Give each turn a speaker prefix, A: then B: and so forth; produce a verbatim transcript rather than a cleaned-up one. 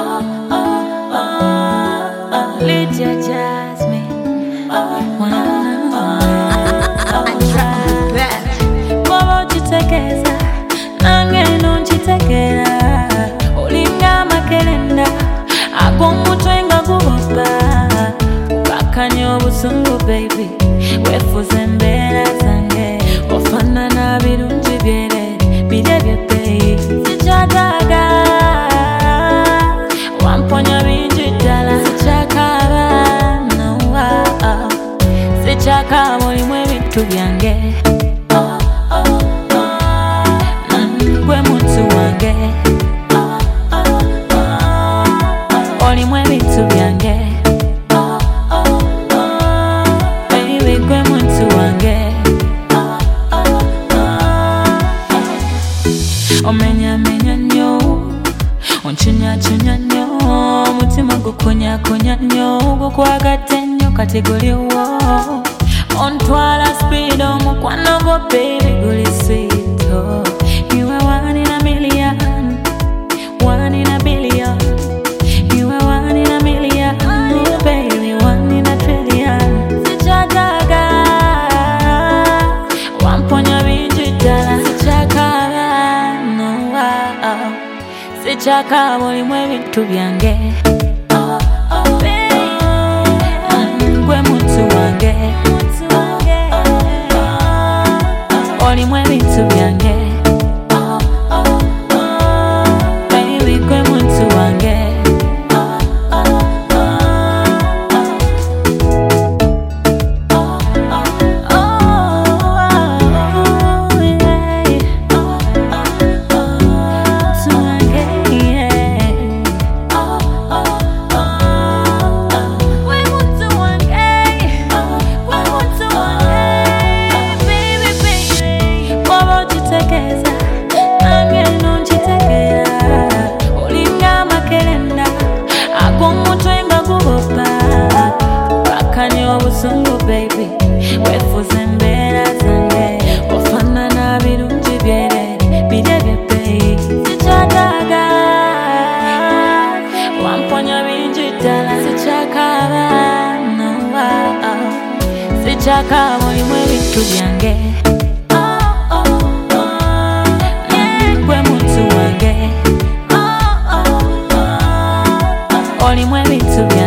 A: Lydia Jasmine. Bobo chitekeza, nange nonchitekera. Olinga makelenda, agomutwe nga gubopa. Ukakanyo busungu baby, wefuze mbera zange. Ofanana birungi byere, birebye baby. Sichagaga, wamponya bingi ddala. Sichakaba, no wow. Sichakaba mulimu ebintu byange. Gwe muntu wange, olimu ebintu byange. Baby gwe muntu wange. Omenya menya nnyo, onchunya chunya nnyo, omutima gukonya konya nnyo, gukwagadde nnyo kati guliwo. Ontwala speed omukwano gwo baby guli sweet oh. You are one in a million, one in a billion. You are one in a million, oh baby, one in a trillion. Sichagaga, wamponya bingi ddala. Sichakaba, no wow. Sichakaba mulimu ebintu byange. Gwe muntu wange, olimu ebintu byange. Baby gwe muntu wange. Obusungu baby, wefuze mbera zange. Ofanana birungi byere, birebye baby. Sichagaga, wamponya bingi ddala. Sichakaba, no wow. Sichakaba mulimu ebintu byange. Gwe muntu wange, olimu ebintu byange.